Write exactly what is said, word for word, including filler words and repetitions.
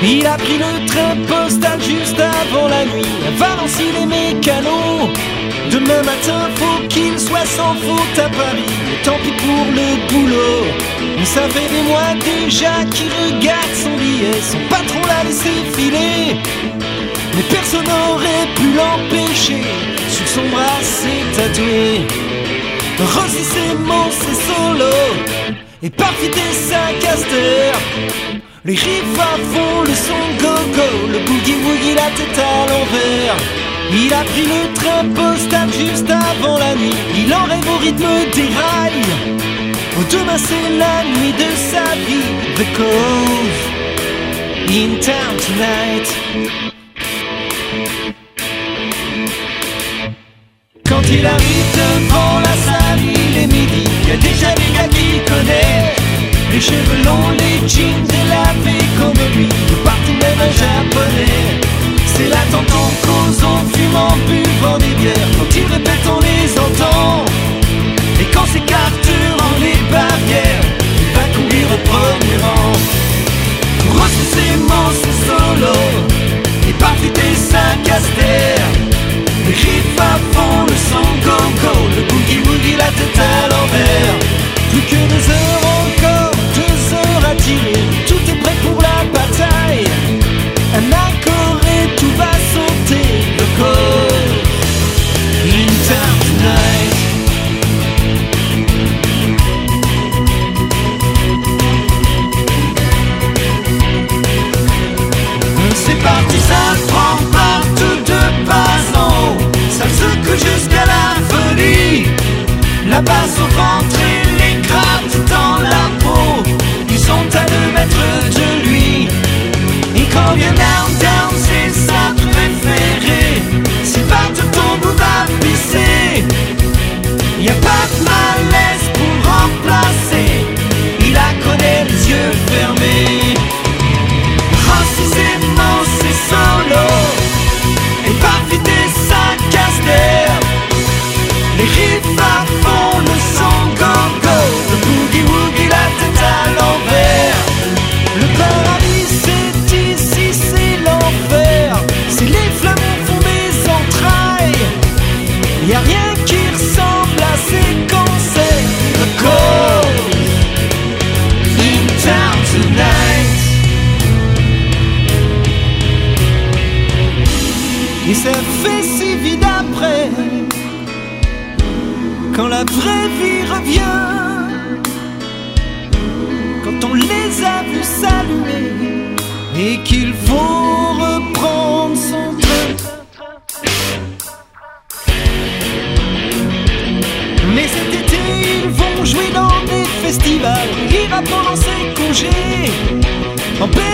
Il a pris le train postal juste avant la nuit, à Valency les mécanos. Demain matin faut qu'il soit sans faute à Paris, et tant pis pour le boulot. Ça fait des mois déjà qu'il regarde son billet, son patron l'a laissé filer, mais personne n'aurait pu l'empêcher. Sur son bras c'est tatoué Rossi, c'est mon, c'est solo, et parfait des Saint-Caster. Les riffs à fond, le son go-go, le boogie-woogie, la tête à l'envers. Il a pris le train postal juste avant la nuit, il en rêve au rythme des rails. Oh, demain c'est la nuit de sa vie. The Cove, in town tonight. Quand il arrive devant la salle, il est midi, il y a déjà des gars qu'il connaît. Les cheveux longs, les jeans délavés comme lui, le parti même un japonais. C'est l'attente en cause, en fumant, buvant des bières. Quand ils répètent, on les entend. Et quand c'est Carter en les barrières, il va courir au premier rang. Rossi, c'est mon, c'est solo, et parti des Saint-Caster. Les riffs à fond, le son go-go, le boogie-woogie, la tête à l'envers. Plus que deux heures encore, deux heures à tirer, tout est prêt pour la bataille. Un accord et tout va sauter. Le code, in town tonight. C'est parti, ça prend partout de pas en haut, ça secoue jusqu'à la folie. La basse au ventre et les grattes dans la peau, ils sont à deux mètres de lui. Et quand vient down down, c'est sa préférée. Si part de tombe ou va pisser, y'a pas de malaise pour remplacer, il la connaît les yeux fermés. Rossi, c'est mon, c'est solo, et parfait des Saint-Caster. Les riffs à fond, le son go-go, le boogie-woogie, la tête à l'envers. Le paradis c'est ici, c'est l'enfer, c'est les flammes au fond des entrailles. Y'a rien qui ressemble à ces concerts. The Cove, in town tonight. Et ça fait si vite après, quand la vraie vie revient, quand on les a vus s'allumer et qu'il faut reprendre son train. Mais cet été ils vont jouer dans des festivals, il va pendant ses congés en